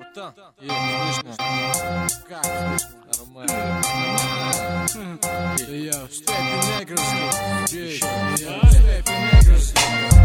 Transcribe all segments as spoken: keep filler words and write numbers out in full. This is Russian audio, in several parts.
Братан, и слышно? Как слышно? Нормально. Я в степи негрский. Я в степи негрский.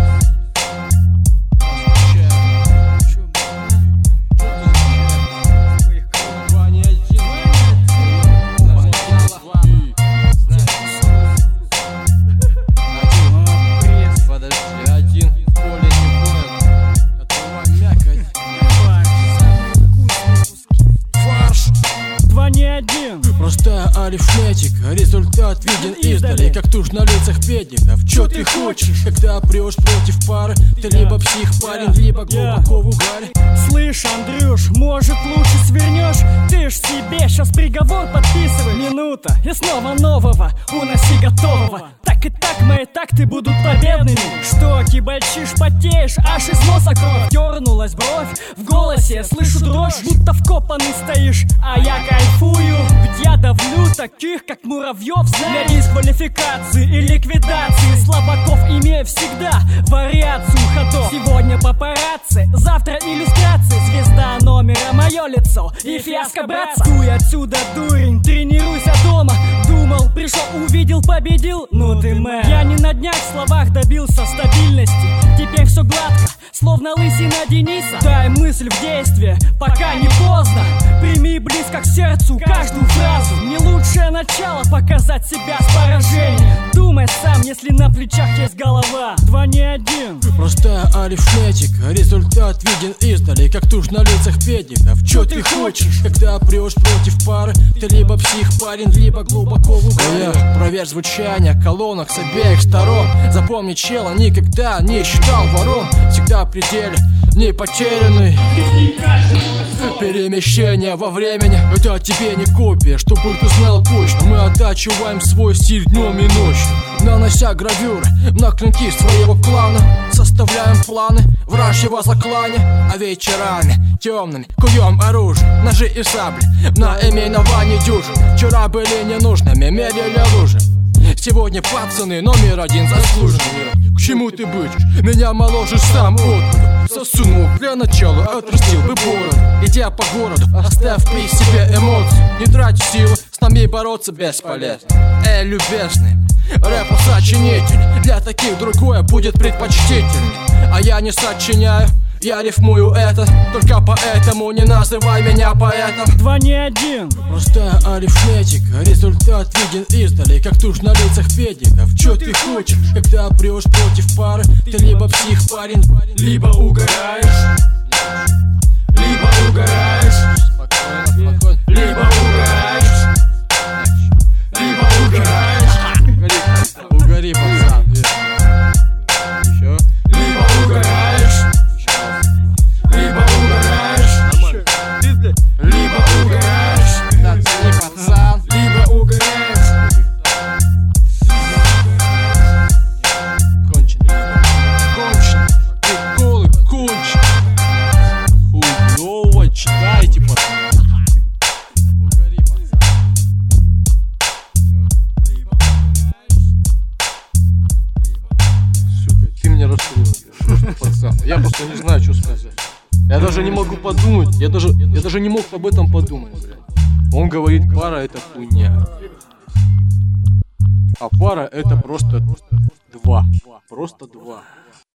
Простая арифметика, результат виден издали, как тушь на лицах педиков. Чё ты хочешь, когда прешь против пары? Ты либо псих, парень, либо глубоко в угаре. Слышь, Андрюш, может лучше свернешь? Ты ж себе сейчас приговор подписывай. Минута и снова нового, уноси готового. Так и так мои такты будут победными. Что, кибальчишь, потеешь, аж из носа кровь. Дернулась бровь, в голосе слышу дрожь, будто вкопанный стоишь, а я кайфую. Ведь я давлю таких, как муравьев, для дисквалификации и ликвидации слабаков, имея всегда вариацию ходов. Сегодня папарацци, завтра иллюстрации. Звезда номера мое лицо и фиаско, братца. Дуй отсюда, дурень, тренируйся дома. Думал, пришел, увидел, победил, ну ты мэр. Я не на днях в словах добился стабильности. Теперь все гладко, словно лысина Дениса. Дай мысль в действие, пока не поздно. Прими близко к сердцу каждую фразу. Не лучшее начало показать себя с поражения. Думай сам, если на плечах есть голова. Два не один. Простая арифметика, результат виден издали, как тушь на лицах педиков. Чё ты хочешь, когда прешь против пары? Ты либо псих, парень, либо глубоко в угаре. Проверь звучание колонок с обеих сторон. Запомни, чела никогда не считал ворон. Всегда в пределе, не потерянный. Перемещение во времени, это тебе не копия, чтобы ты знал точно. Мы оттачиваем свой стиль днем и ночью, нанося гравюры на клинки своего клана. Составляем планы вражьего заклания, а вечерами темными куем оружие, ножи и сабли в наименовании дюжин. Вчера были ненужными, мерили лужи. Сегодня пацаны номер один заслуженные. К чему ты бычишь? Меня моложишь сам от. Сосунул для начала, отрастил бы бороду. Идя по городу, оставь при себе эмоции. Не трать силы, с нами бороться бесполезно. Эй, любезный рэп-сочинитель, для таких другое будет предпочтительней. А я не сочиняю, я рифмую это, только поэтому не называй меня поэтом. Два не один. Простая арифметика, результат виден издали, как тушь на лицах педиков. Чё ты хочешь, когда прешь против пары? Ты либо псих, парень, либо угораешь. Либо угораешь. Спокойно, спокойно. Либо угораешь. Либо угораешь. Угори, пацан. Еще. Либо угораешь. Либо угораешь. Либо угораешь. Да, ты не пацан. Либо угораешь. Кончен. Кончен. Приколы кончен. Хуёво читайте, пацан. Угори, пацан. Сука, ты меня расстроил, пацан. Я просто не знаю, что сказать. Я даже не могу подумать, я даже, я даже не мог об этом подумать, блядь. Он говорит, пара это хуйня. А пара это просто два. Просто два.